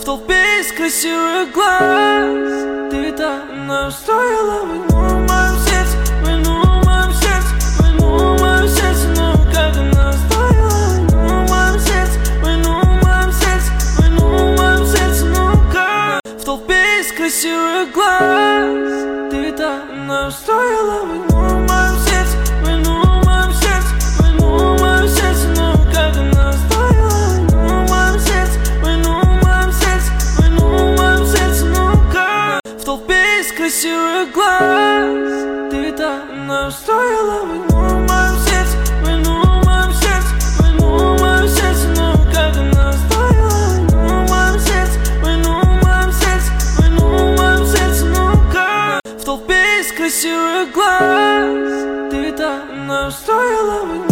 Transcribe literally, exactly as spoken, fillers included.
В толпе из красивых глаз ты там устроила войну в моем сердце, войну в моем сердце, войну в моем сердце. Ну как она устроила войну в моем сердце, войну в моем сердце, войну в моем сердце. Ну как в толпе из красивых глаз ты там устроила войну в моем сердце, войну в моем сердце, войну в моем сердце. Ну как она устроила войну в моем сердце, войну в моем сердце, войну в моем сердце. Ну как в толпе из красивых глаз ты там устроила войну в моем сердце, войну в моем сердце, войну в моем сердце. Ну как она устроила войну в моем сердце, войну в моем сердце, войну в моем сердце. Ну как в толпе из красивых глаз ты там устроила войну.